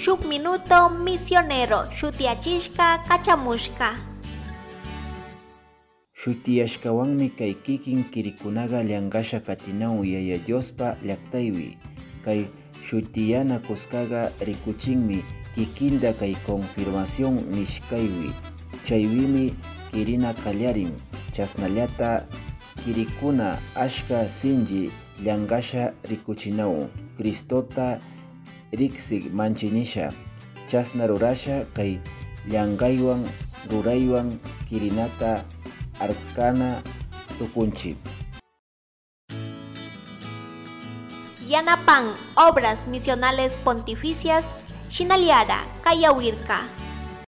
shuk minuto misionero shutiachishka kachamushka. Shutiashkawanmi kay kikin kirikunaga llankasha katinaw Yaya Diospa llaktaywi. Kay shutiyana kuskaga rikuchinmi kikinda kay confirmación nishkaywi. Chaywimi kirina kallarin. Chasnallata kirikuna ashka sinji llankasha rikuchinaw. Cristota riksik manchinisha. Chasna rurasha kay llankaywan ruraywan kirinata arkana tukunchik. Yanapan Obras Misionales Pontificias Shinaliara Kayawirka.